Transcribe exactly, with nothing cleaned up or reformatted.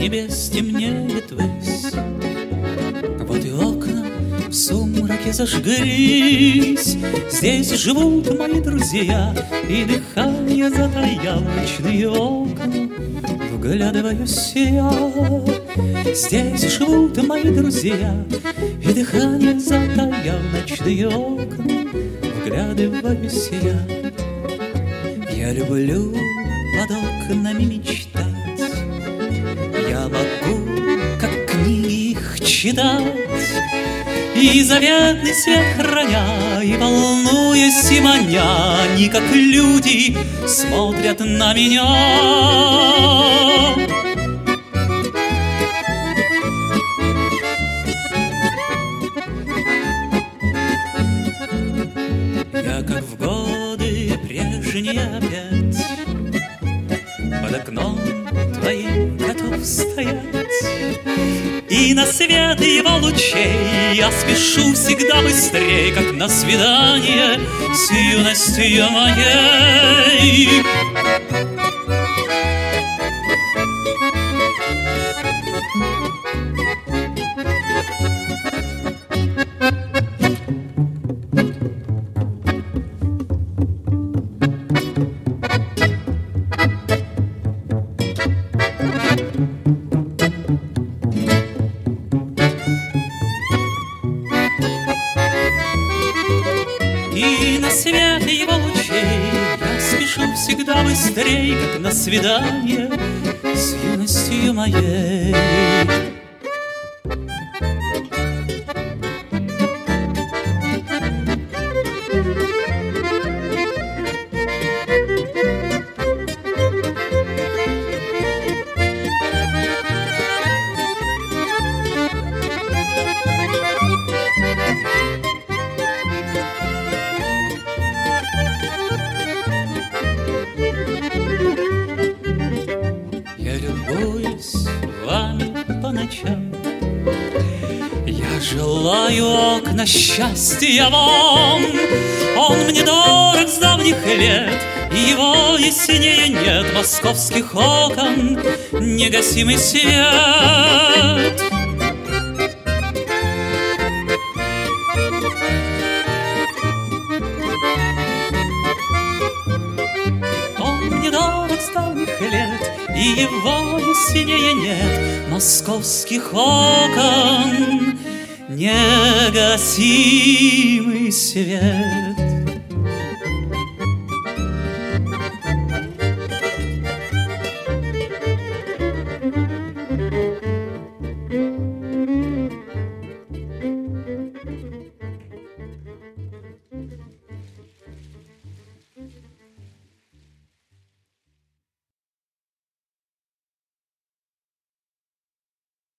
небес темнеет высь. Вот и окна в сумраке зажглись. Здесь живут мои друзья, и дыхание затаял ночные окна. Вглядываюсь я, здесь живут мои друзья, и дыхание затаял ночные окна. Вглядываюсь я. Я люблю под окнами мечтать, я могу, как книги, их читать, и заветный свет храня, и волнуясь и маня, они, как люди, смотрят на меня. Я, как в годы прежние опять, под окном твоим готов стоять, и на свет его лучей я спешу всегда быстрей, как на свидание с юностью моей. И на свет его лучей я спешу всегда быстрей, как на свидание с юностью моей. Я любуюсь вами по ночам, я желаю окна счастья вам. Он мне дорог с давних лет, и его яснее нет московских окон негасимый свет. Недорог с давних лет, и его яснее нет московских окон негасимый свет.